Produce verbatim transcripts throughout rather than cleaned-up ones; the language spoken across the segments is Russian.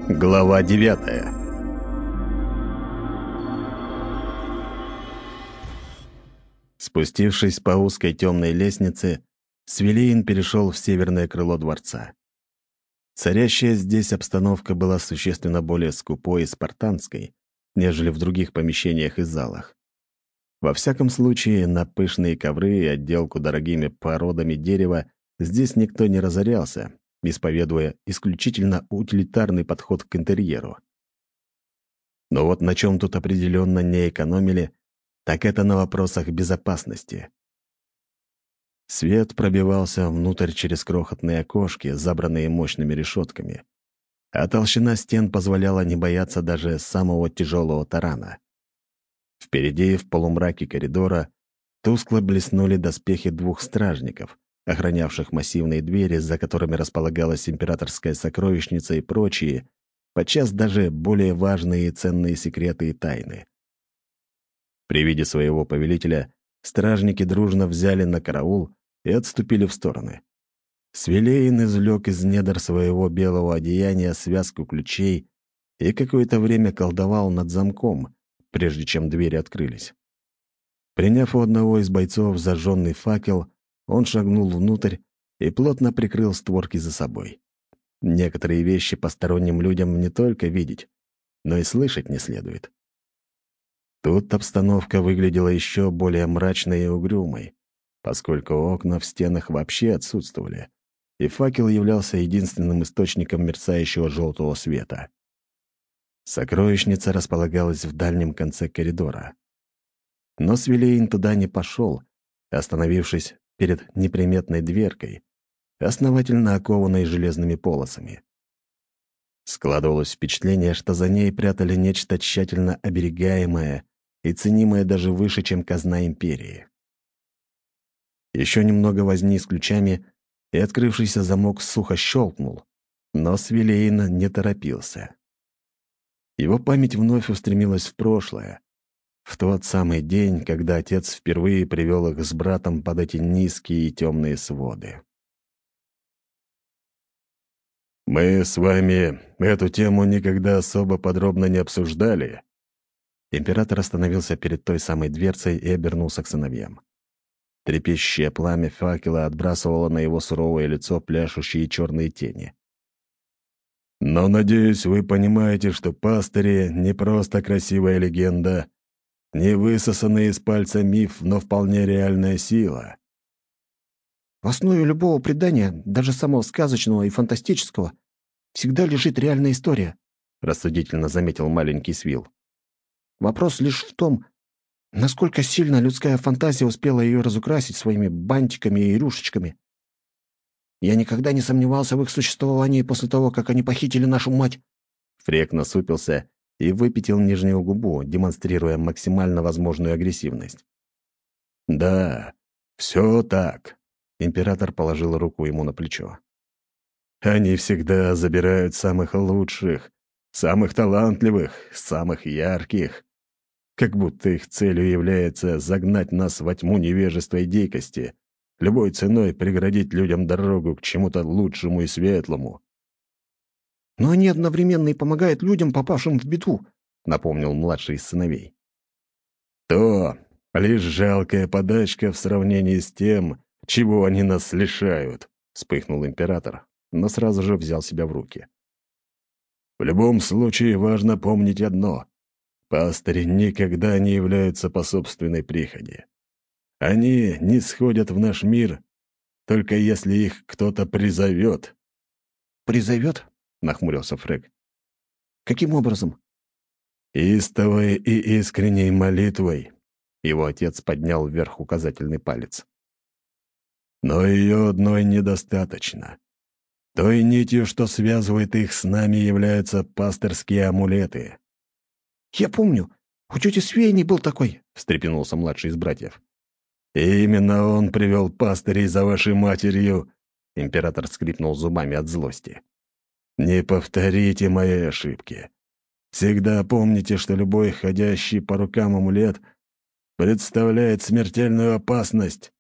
Глава девятая. Спустившись по узкой темной лестнице, Свилеин перешел в северное крыло дворца. Царящая здесь обстановка была существенно более скупой и спартанской, нежели в других помещениях и залах. Во всяком случае, на пышные ковры и отделку дорогими породами дерева здесь никто не разорялся, исповедуя исключительно утилитарный подход к интерьеру. Но вот на чем тут определенно не экономили, так это на вопросах безопасности. Свет пробивался внутрь через крохотные окошки, забранные мощными решетками, а толщина стен позволяла не бояться даже самого тяжелого тарана. Впереди, в полумраке коридора, тускло блеснули доспехи двух стражников, охранявших массивные двери, за которыми располагалась императорская сокровищница и прочие, подчас даже более важные и ценные секреты и тайны. При виде своего повелителя стражники дружно взяли на караул и отступили в стороны. Свилеин извлек из недр своего белого одеяния связку ключей и какое-то время колдовал над замком, прежде чем двери открылись. Приняв у одного из бойцов зажженный факел, он шагнул внутрь и плотно прикрыл створки за собой. Некоторые вещи посторонним людям не только видеть, но и слышать не следует. Тут обстановка выглядела еще более мрачной и угрюмой, поскольку окна в стенах вообще отсутствовали, и факел являлся единственным источником мерцающего желтого света. Сокровищница располагалась в дальнем конце коридора. Но Свилеин туда не пошел, остановившись перед неприметной дверкой, основательно окованной железными полосами. Складывалось впечатление, что за ней прятали нечто тщательно оберегаемое и ценимое даже выше, чем казна империи. Еще немного возни с ключами, и открывшийся замок сухо щелкнул, но Свилеин не торопился. Его память вновь устремилась в прошлое, в тот самый день, когда отец впервые привел их с братом под эти низкие и темные своды. «Мы с вами эту тему никогда особо подробно не обсуждали». Император остановился перед той самой дверцей и обернулся к сыновьям. Трепещущее пламя факела отбрасывало на его суровое лицо пляшущие черные тени. «Но, надеюсь, вы понимаете, что пастыри — не просто красивая легенда, не высосанный из пальца миф, но вполне реальная сила». В основе любого предания, даже самого сказочного и фантастического, всегда лежит реальная история, — рассудительно заметил маленький Свил. Вопрос лишь в том, насколько сильно людская фантазия успела ее разукрасить своими бантиками и рюшечками. Я никогда не сомневался в их существовании после того, как они похитили нашу мать. Фрек насупился и выпятил нижнюю губу, демонстрируя максимально возможную агрессивность. «Да, все так», — император положил руку ему на плечо. «Они всегда забирают самых лучших, самых талантливых, самых ярких. Как будто их целью является загнать нас во тьму невежества и дикости, любой ценой преградить людям дорогу к чему-то лучшему и светлому». «Но они одновременно и помогают людям, попавшим в беду», — напомнил младший из сыновей. «То лишь жалкая подачка в сравнении с тем, чего они нас лишают», — вспыхнул император, но сразу же взял себя в руки. «В любом случае важно помнить одно. Пастыри никогда не являются по собственной прихоти. Они не сходят в наш мир, только если их кто-то призовет». «Призовет?» — нахмурился Фрек. «Каким образом?» «Истовой и искренней молитвой», — его отец поднял вверх указательный палец. «Но ее одной недостаточно. Той нитью, что связывает их с нами, являются пастырские амулеты». «Я помню, у тети Свейни был такой», — встрепенулся младший из братьев. И «Именно он привел пастырей за вашей матерью», — император скрипнул зубами от злости. «Не повторите моей ошибки. Всегда помните, что любой ходящий по рукам амулет представляет смертельную опасность».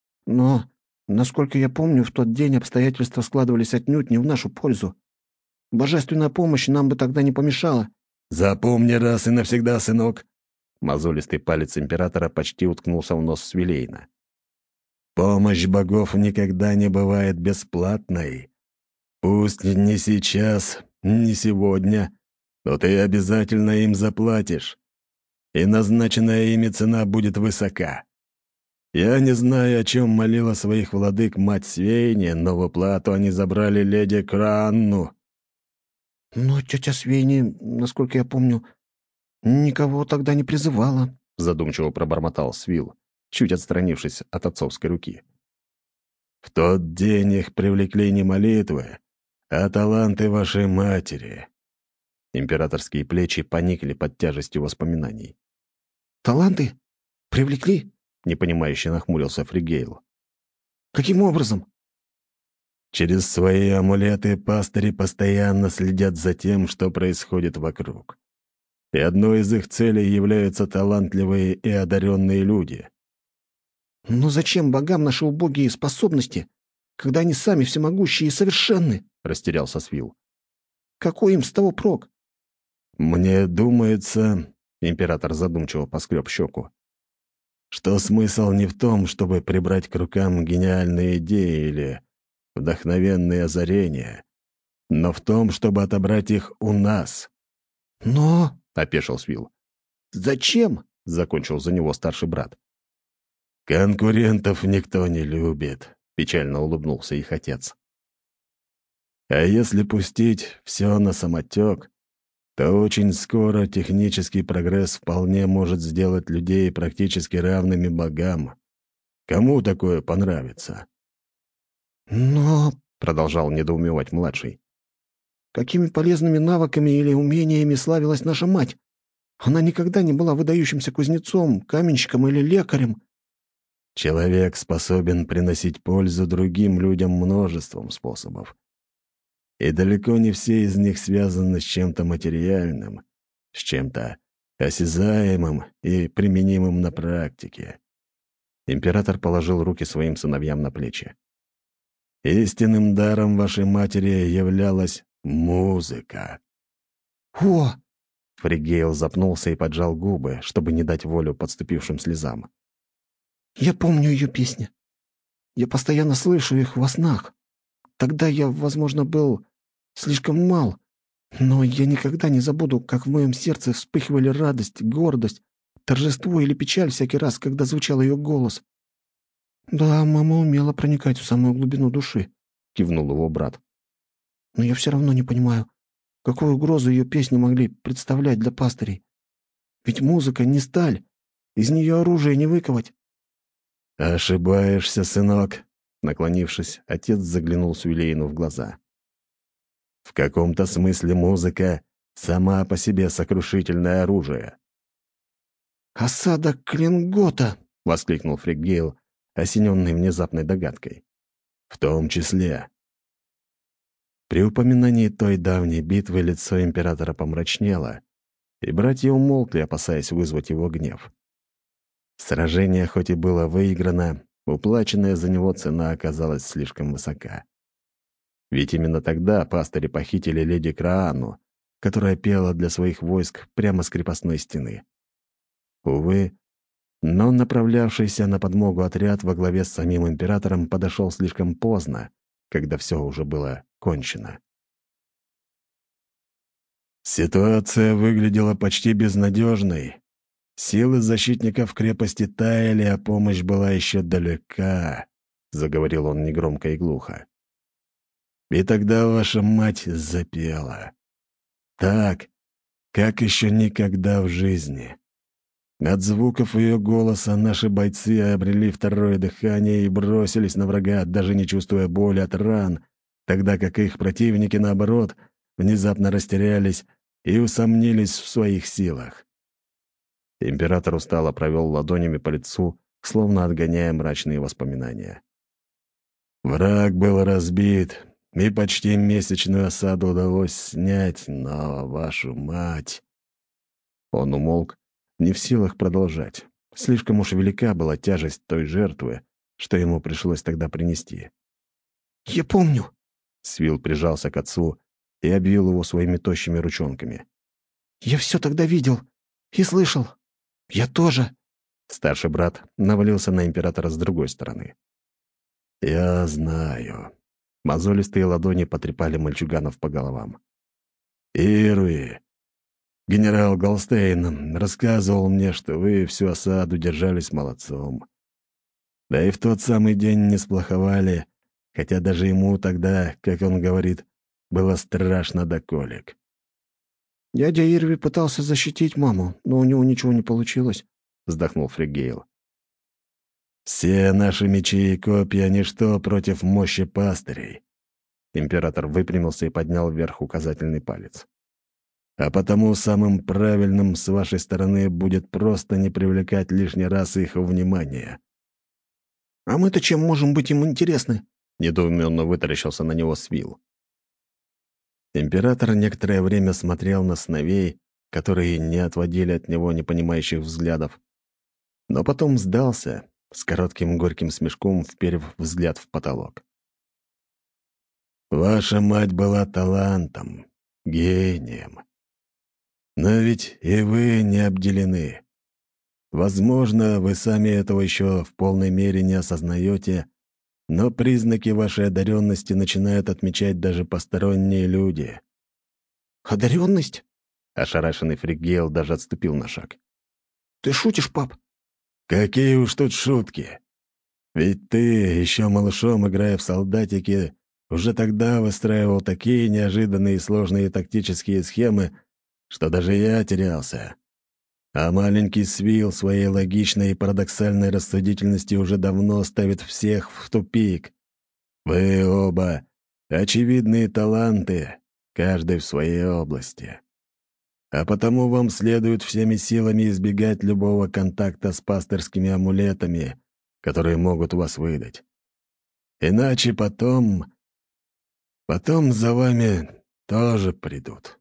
«Но, насколько я помню, в тот день обстоятельства складывались отнюдь не в нашу пользу. Божественная помощь нам бы тогда не помешала». «Запомни раз и навсегда, сынок!» Мозолистый палец императора почти уткнулся в нос Свилейна. «Помощь богов никогда не бывает бесплатной. Пусть не сейчас, не сегодня, но ты обязательно им заплатишь, и назначенная ими цена будет высока. Я не знаю, о чем молила своих владык мать Свейни, но в уплату они забрали леди Кранну». «Но тетя Свейни, насколько я помню, никого тогда не призывала», — задумчиво пробормотал Свил, чуть отстранившись от отцовской руки. «В тот день их привлекли не молитвы, а таланты вашей матери». Императорские плечи поникли под тяжестью воспоминаний. «Таланты? Привлекли?» — непонимающе нахмурился Фригейл. «Каким образом?» «Через свои амулеты пастыри постоянно следят за тем, что происходит вокруг. И одной из их целей являются талантливые и одаренные люди». «Но зачем богам наши убогие способности, когда они сами всемогущие и совершенны?» — растерялся Свил. «Какой им с того прок?» «Мне думается...» — император задумчиво поскреб щеку, что смысл не в том, чтобы прибрать к рукам гениальные идеи или вдохновенные озарения, но в том, чтобы отобрать их у нас». «Но...» — опешил Свил. «Зачем?» — закончил за него старший брат. «Конкурентов никто не любит», — печально улыбнулся их отец. «А если пустить все на самотек, то очень скоро технический прогресс вполне может сделать людей практически равными богам. Кому такое понравится?» «Но...» — продолжал недоумевать младший. «Какими полезными навыками или умениями славилась наша мать? Она никогда не была выдающимся кузнецом, каменщиком или лекарем». «Человек способен приносить пользу другим людям множеством способов. И далеко не все из них связаны с чем-то материальным, с чем-то осязаемым и применимым на практике». Император положил руки своим сыновьям на плечи. «Истинным даром вашей матери являлась музыка». «О!» — Фригейл запнулся и поджал губы, чтобы не дать волю подступившим слезам. «Я помню ее песни. Я постоянно слышу их во снах. Тогда я, возможно, был слишком мал, но я никогда не забуду, как в моем сердце вспыхивали радость, гордость, торжество или печаль всякий раз, когда звучал ее голос. Да, мама умела проникать в самую глубину души», — кивнул его брат. «Но я все равно не понимаю, какую угрозу ее песни могли представлять для пастырей. Ведь музыка не сталь, из нее оружие не выковать». «Ошибаешься, сынок», — наклонившись, отец заглянул Свилейну в глаза. «В каком-то смысле музыка — сама по себе сокрушительное оружие». «Осада Клингота!» — воскликнул Фригейл, осененный внезапной догадкой. «В том числе». При упоминании той давней битвы лицо императора помрачнело, и братья умолкли, опасаясь вызвать его гнев. Сражение хоть и было выиграно, уплаченная за него цена оказалась слишком высока. Ведь именно тогда пастыри похитили леди Краану, которая пела для своих войск прямо с крепостной стены. Увы, но направлявшийся на подмогу отряд во главе с самим императором подошел слишком поздно, когда все уже было кончено. Ситуация выглядела почти безнадежной. Силы защитников крепости таяли, а помощь была еще далека, — заговорил он негромко и глухо. И тогда ваша мать запела. Так, как еще никогда в жизни. От звуков ее голоса наши бойцы обрели второе дыхание и бросились на врага, даже не чувствуя боли от ран, тогда как их противники, наоборот, внезапно растерялись и усомнились в своих силах. Император устало провел ладонями по лицу, словно отгоняя мрачные воспоминания. Враг был разбит, и почти месячную осаду удалось снять, но вашу мать... Он умолк, не в силах продолжать. Слишком уж велика была тяжесть той жертвы, что ему пришлось тогда принести. «Я помню». Свил прижался к отцу и обвил его своими тощими ручонками. «Я все тогда видел и слышал. Я тоже». Старший брат навалился на императора с другой стороны. «Я знаю». Мозолистые ладони потрепали мальчуганов по головам. «Ирви, генерал Голстейн рассказывал мне, что вы всю осаду держались молодцом. Да и в тот самый день не сплоховали, хотя даже ему тогда, как он говорит, было страшно до колик». «Дядя Ирви пытался защитить маму, но у него ничего не получилось», — вздохнул Фригейл. «Все наши мечи и копья — ничто против мощи пастырей». Император выпрямился и поднял вверх указательный палец. «А потому самым правильным с вашей стороны будет просто не привлекать лишний раз их внимания». «А мы-то чем можем быть им интересны?» — недоуменно вытаращился на него Свил. Император некоторое время смотрел на сыновей, которые не отводили от него непонимающих взглядов, но потом сдался, с коротким горьким смешком вперев взгляд в потолок. «Ваша мать была талантом, гением. Но ведь и вы не обделены. Возможно, вы сами этого еще в полной мере не осознаете, но признаки вашей одаренности начинают отмечать даже посторонние люди». «Одаренность?» — ошарашенный Фригейл даже отступил на шаг. «Ты шутишь, пап?» «Какие уж тут шутки! Ведь ты, еще малышом, играя в солдатики, уже тогда выстраивал такие неожиданные и сложные тактические схемы, что даже я терялся. А маленький Свил своей логичной и парадоксальной рассудительностью уже давно ставит всех в тупик. Вы оба — очевидные таланты, каждый в своей области. А потому вам следует всеми силами избегать любого контакта с пастырскими амулетами, которые могут вас выдать. Иначе потом... Потом за вами тоже придут».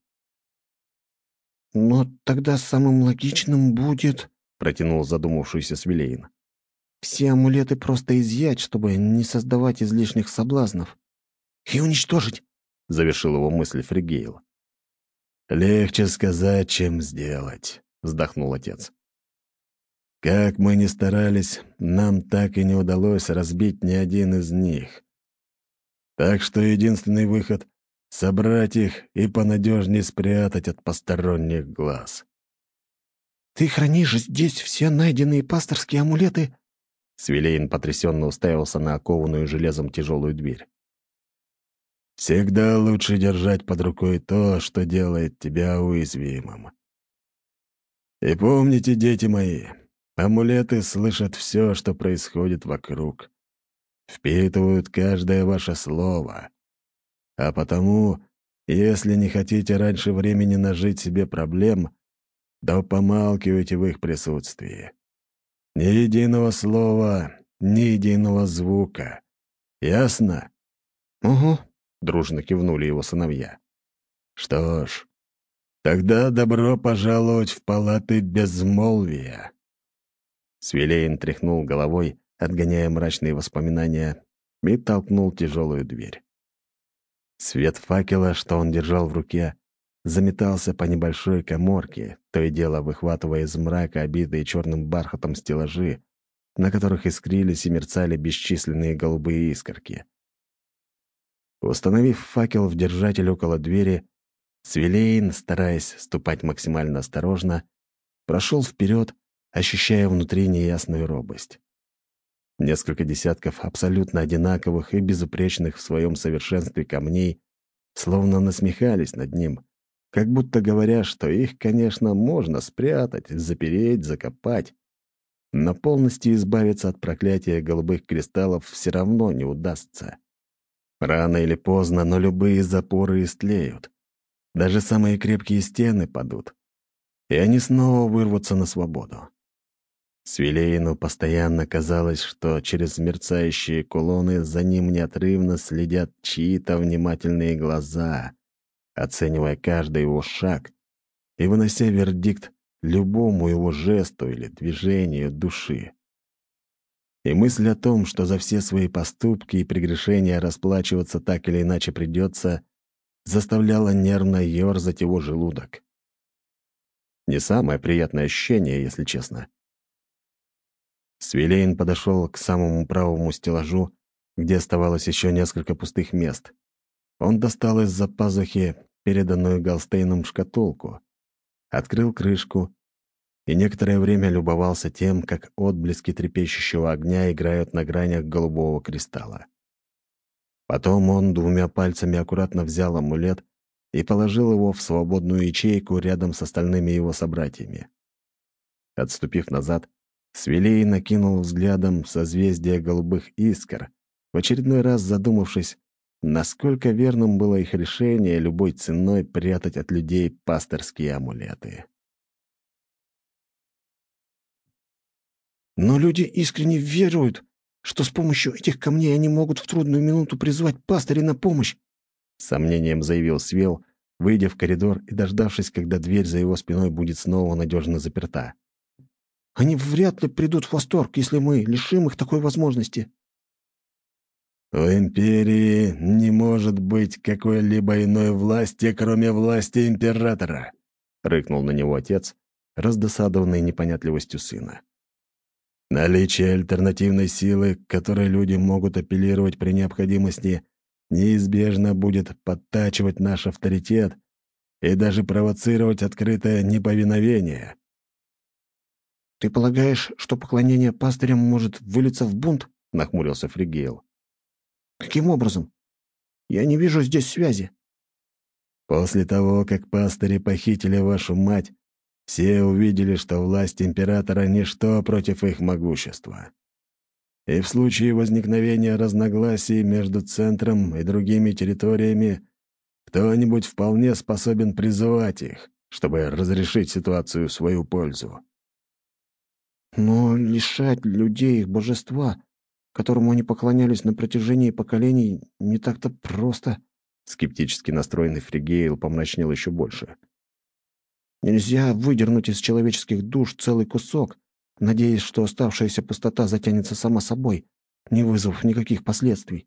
«Но тогда самым логичным будет...» — протянул задумавшийся Свилейн. «Все амулеты просто изъять, чтобы не создавать излишних соблазнов. И уничтожить», — завершил его мысль Фригейл. «Легче сказать, чем сделать», — вздохнул отец. «Как мы ни старались, нам так и не удалось разбить ни один из них. Так что единственный выход — собрать их и понадежнее спрятать от посторонних глаз». «Ты хранишь здесь все найденные пасторские амулеты?» Свилейн потрясенно уставился на окованную железом тяжелую дверь. «Всегда лучше держать под рукой то, что делает тебя уязвимым. И помните, дети мои, амулеты слышат все, что происходит вокруг, впитывают каждое ваше слово. А потому, если не хотите раньше времени нажить себе проблем, то помалкивайте в их присутствии. Ни единого слова, ни единого звука. Ясно?» «Угу», — дружно кивнули его сыновья. «Что ж, тогда добро пожаловать в палаты безмолвия». Свилейн тряхнул головой, отгоняя мрачные воспоминания, и толкнул тяжелую дверь. Свет факела, что он держал в руке, заметался по небольшой каморке, то и дело выхватывая из мрака обитые черным бархатом стеллажи, на которых искрились и мерцали бесчисленные голубые искорки. Установив факел в держатель около двери, Свилейн, стараясь ступать максимально осторожно, прошел вперед, ощущая внутри неясную робость. Несколько десятков абсолютно одинаковых и безупречных в своем совершенстве камней словно насмехались над ним, как будто говоря, что их, конечно, можно спрятать, запереть, закопать, но полностью избавиться от проклятия голубых кристаллов все равно не удастся. Рано или поздно, но любые запоры истлеют. Даже самые крепкие стены падут, и они снова вырвутся на свободу. Свилейну постоянно казалось, что через мерцающие кулоны за ним неотрывно следят чьи-то внимательные глаза, оценивая каждый его шаг и вынося вердикт любому его жесту или движению души. И мысль о том, что за все свои поступки и прегрешения расплачиваться так или иначе придется, заставляло нервно ерзать его желудок. Не самое приятное ощущение, если честно. Свилейн подошел к самому правому стеллажу, где оставалось еще несколько пустых мест. Он достал из-за пазухи переданную Галстейном шкатулку, открыл крышку и некоторое время любовался тем, как отблески трепещущего огня играют на гранях голубого кристалла. Потом он двумя пальцами аккуратно взял амулет и положил его в свободную ячейку рядом с остальными его собратьями. Отступив назад, Свилей накинул взглядом созвездие голубых искр, в очередной раз задумавшись, насколько верным было их решение любой ценой прятать от людей пастырские амулеты. Но люди искренне веруют, что с помощью этих камней они могут в трудную минуту призвать пастыря на помощь, — с сомнением заявил Свел, выйдя в коридор и дождавшись, когда дверь за его спиной будет снова надежно заперта. Они вряд ли придут в восторг, если мы лишим их такой возможности. «У Империи не может быть какой-либо иной власти, кроме власти Императора», — рыкнул на него отец, раздосадованный непонятливостью сына. «Наличие альтернативной силы, к которой люди могут апеллировать при необходимости, неизбежно будет подтачивать наш авторитет и даже провоцировать открытое неповиновение». «Ты полагаешь, что поклонение пастырям может вылиться в бунт?» — нахмурился Фригейл. «Каким образом? Я не вижу здесь связи». «После того, как пастыри похитили вашу мать, все увидели, что власть императора — ничто против их могущества. И в случае возникновения разногласий между центром и другими территориями кто-нибудь вполне способен призывать их, чтобы разрешить ситуацию в свою пользу». «Но лишать людей их божества, которому они поклонялись на протяжении поколений, не так-то просто», — скептически настроенный Фригейл помрачнел еще больше. «Нельзя выдернуть из человеческих душ целый кусок, надеясь, что оставшаяся пустота затянется сама собой, не вызвав никаких последствий».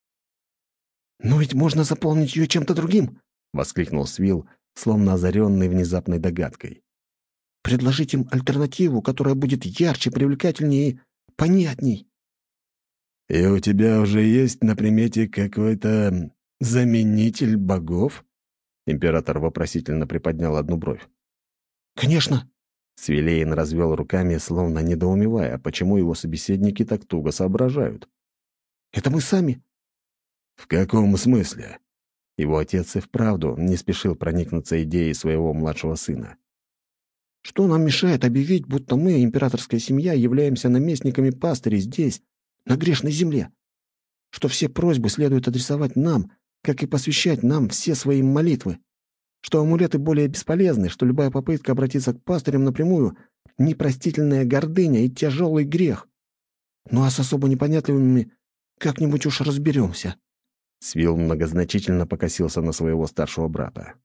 «Но ведь можно заполнить ее чем-то другим!» — воскликнул Свил, словно озаренный внезапной догадкой. «Предложить им альтернативу, которая будет ярче, привлекательнее и понятней». «И у тебя уже есть на примете какой-то заменитель богов?» Император вопросительно приподнял одну бровь. «Конечно!» Свилейн развел руками, словно недоумевая, почему его собеседники так туго соображают. «Это мы сами». «В каком смысле?» Его отец и вправду не спешил проникнуться идеей своего младшего сына. «Что нам мешает объявить, будто мы, императорская семья, являемся наместниками пастырей здесь, на грешной земле? Что все просьбы следует адресовать нам, как и посвящать нам все свои молитвы? Что амулеты более бесполезны, что любая попытка обратиться к пастырям напрямую — непростительная гордыня и тяжелый грех? Ну а с особо непонятливыми как-нибудь уж разберемся». Свил многозначительно покосился на своего старшего брата.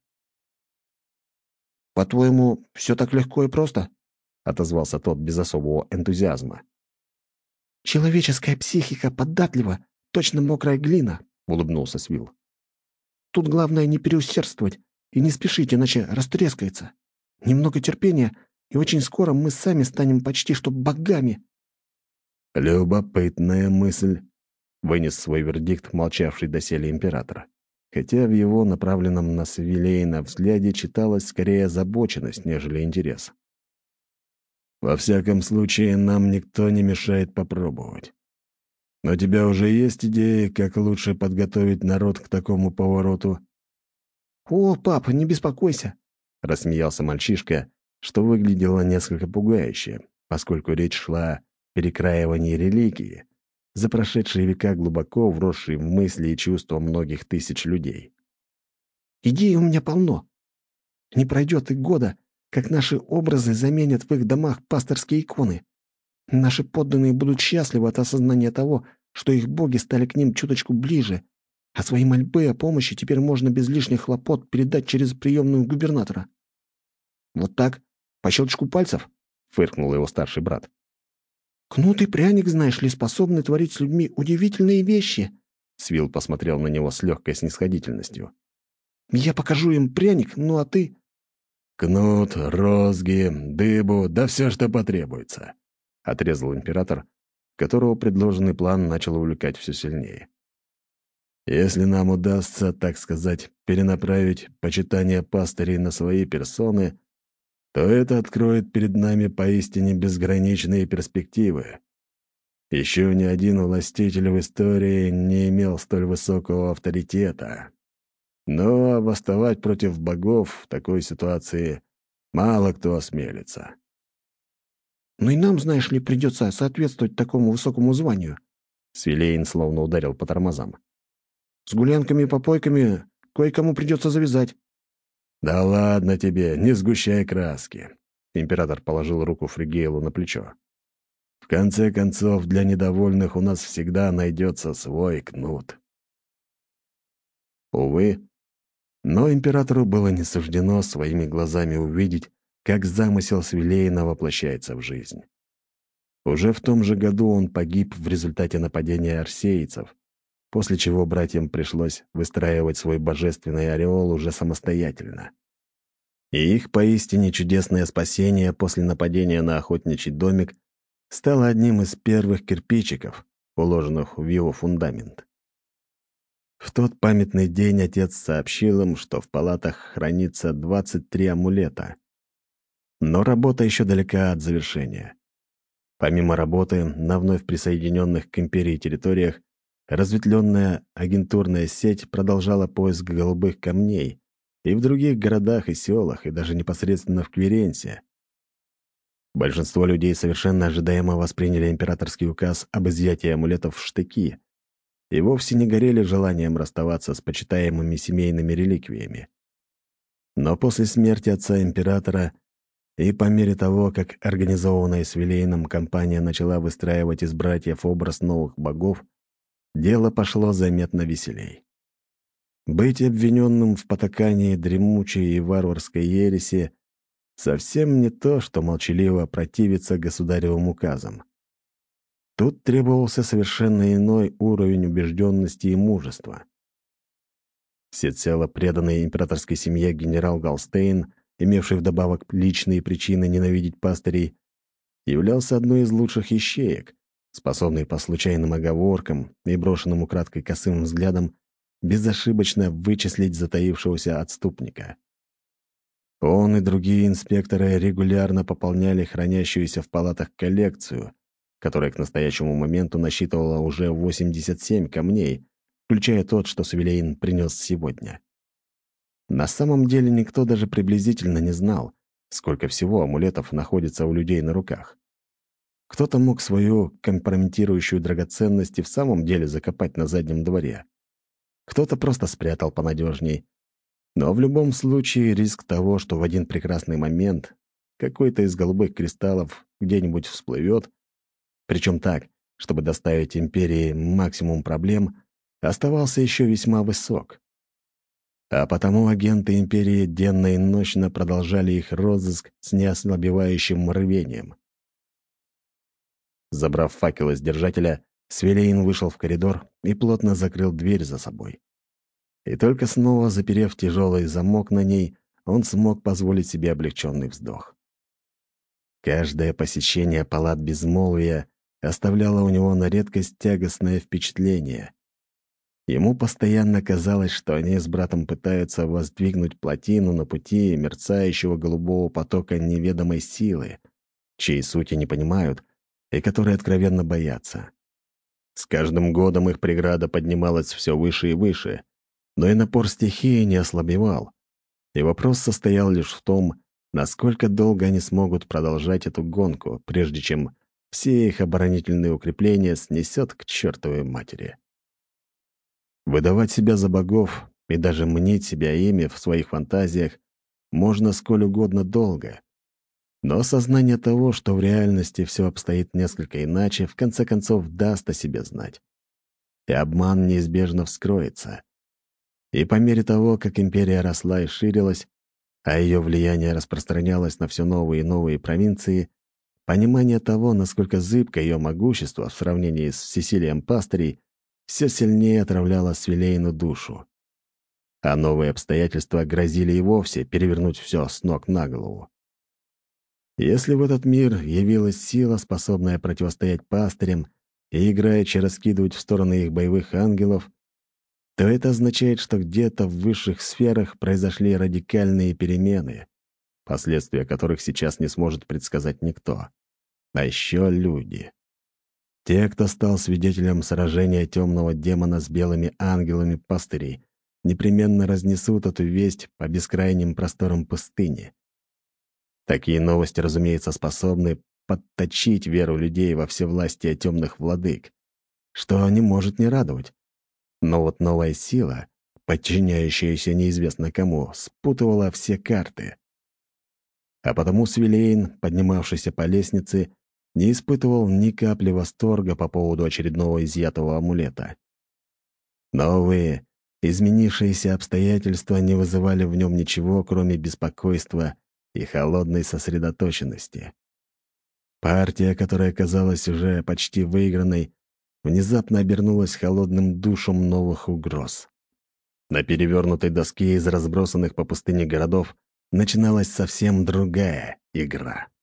«По-твоему, все так легко и просто?» — отозвался тот без особого энтузиазма. «Человеческая психика податлива, точно мокрая глина», — улыбнулся Свил. «Тут главное не переусердствовать и не спешить, иначе растрескается. Немного терпения, и очень скоро мы сами станем почти что богами». «Любопытная мысль», — вынес свой вердикт молчавший доселе император, хотя в его направленном на Свилейна взгляде читалась скорее озабоченность, нежели интерес. «Во всяком случае, нам никто не мешает попробовать. Но у тебя уже есть идеи, как лучше подготовить народ к такому повороту?» «О, папа, не беспокойся», — рассмеялся мальчишка, что выглядело несколько пугающе, поскольку речь шла о перекраивании религии, за прошедшие века глубоко вросшие в мысли и чувства многих тысяч людей. «Идей у меня полно. Не пройдет и года, как наши образы заменят в их домах пасторские иконы. Наши подданные будут счастливы от осознания того, что их боги стали к ним чуточку ближе, а свои мольбы о помощи теперь можно без лишних хлопот передать через приемную губернатора». «Вот так, по щелчку пальцев?» — фыркнул его старший брат. «Кнут и пряник, знаешь ли, способны творить с людьми удивительные вещи», — Свил посмотрел на него с легкой снисходительностью. Я покажу им пряник, ну а ты...» «Кнут, розги, дыбу, да все, что потребуется», — отрезал император, которого предложенный план начал увлекать все сильнее. «Если нам удастся, так сказать, перенаправить почитание пастырей на свои персоны, то это откроет перед нами поистине безграничные перспективы. Еще ни один властитель в истории не имел столь высокого авторитета. Но восставать против богов в такой ситуации мало кто осмелится». «Ну и нам, знаешь ли, придется соответствовать такому высокому званию». Свилейн словно ударил по тормозам. «С гулянками и попойками кое-кому придется завязать». «Да ладно тебе, не сгущай краски», — император положил руку Фригейлу на плечо. «В конце концов, для недовольных у нас всегда найдется свой кнут». Увы, но императору было не суждено своими глазами увидеть, как замысел Свилейна воплощается в жизнь. Уже в том же году он погиб в результате нападения арсейцев, после чего братьям пришлось выстраивать свой божественный ореол уже самостоятельно. И их поистине чудесное спасение после нападения на охотничий домик стало одним из первых кирпичиков, уложенных в его фундамент. В тот памятный день отец сообщил им, что в палатах хранится двадцать три амулета. Но работа еще далека от завершения. Помимо работы на вновь присоединенных к империи территориях, разветвленная агентурная сеть продолжала поиск голубых камней и в других городах и селах, и даже непосредственно в Кверенсе. Большинство людей совершенно ожидаемо восприняли императорский указ об изъятии амулетов в штыки и вовсе не горели желанием расставаться с почитаемыми семейными реликвиями. Но после смерти отца императора и по мере того, как организованная Свилейном компания начала выстраивать из братьев образ новых богов, дело пошло заметно веселей. Быть обвиненным в потакании дремучей и варварской ереси совсем не то, что молчаливо противиться государевым указам. Тут требовался совершенно иной уровень убежденности и мужества. Всецело преданный императорской семье генерал Галстейн, имевший вдобавок личные причины ненавидеть пастырей, являлся одной из лучших ищеек, способной по случайным оговоркам и брошенным украдкой косым взглядом безошибочно вычислить затаившегося отступника. Он и другие инспекторы регулярно пополняли хранящуюся в палатах коллекцию, которая к настоящему моменту насчитывала уже восемьдесят семь камней, включая тот, что Свилейн принес сегодня. На самом деле никто даже приблизительно не знал, сколько всего амулетов находится у людей на руках. Кто-то мог свою компрометирующую драгоценность и в самом деле закопать на заднем дворе. Кто-то просто спрятал понадежней. Но в любом случае риск того, что в один прекрасный момент какой-то из голубых кристаллов где-нибудь всплывет, причем так, чтобы доставить империи максимум проблем, оставался еще весьма высок. А потому агенты империи денно и ночно продолжали их розыск с неослабевающим рвением. Забрав факел из держателя, Свилейн вышел в коридор и плотно закрыл дверь за собой. И только снова заперев тяжелый замок на ней, он смог позволить себе облегченный вздох. Каждое посещение палат безмолвия оставляло у него на редкость тягостное впечатление. Ему постоянно казалось, что они с братом пытаются воздвигнуть плотину на пути мерцающего голубого потока неведомой силы, чьей сути не понимают и которые откровенно боятся. С каждым годом их преграда поднималась все выше и выше, но и напор стихии не ослабевал, и вопрос состоял лишь в том, насколько долго они смогут продолжать эту гонку, прежде чем все их оборонительные укрепления снесет к чертовой матери. Выдавать себя за богов и даже мнить себя ими в своих фантазиях можно сколь угодно долго, но осознание того, что в реальности все обстоит несколько иначе, в конце концов даст о себе знать. И обман неизбежно вскроется. И по мере того, как империя росла и ширилась, а ее влияние распространялось на все новые и новые провинции, понимание того, насколько зыбко ее могущество в сравнении с всесилием пастырей, все сильнее отравляло Свилейну душу. а новые обстоятельства грозили и вовсе перевернуть все с ног на голову. Если в этот мир явилась сила, способная противостоять пастырям и играючи раскидывать в стороны их боевых ангелов, то это означает, что где-то в высших сферах произошли радикальные перемены, последствия которых сейчас не сможет предсказать никто. А еще люди. Те, кто стал свидетелем сражения темного демона с белыми ангелами пастырей, непременно разнесут эту весть по бескрайним просторам пустыни. Такие новости, разумеется, способны подточить веру людей во всевластие темных владык, что не может не радовать. Но вот новая сила, подчиняющаяся неизвестно кому, спутывала все карты. А потому Свилейн, поднимавшийся по лестнице, не испытывал ни капли восторга по поводу очередного изъятого амулета. Новые, изменившиеся обстоятельства не вызывали в нем ничего, кроме беспокойства и холодной сосредоточенности. Партия, которая казалась уже почти выигранной, внезапно обернулась холодным душем новых угроз. На перевернутой доске из разбросанных по пустыне городов начиналась совсем другая игра.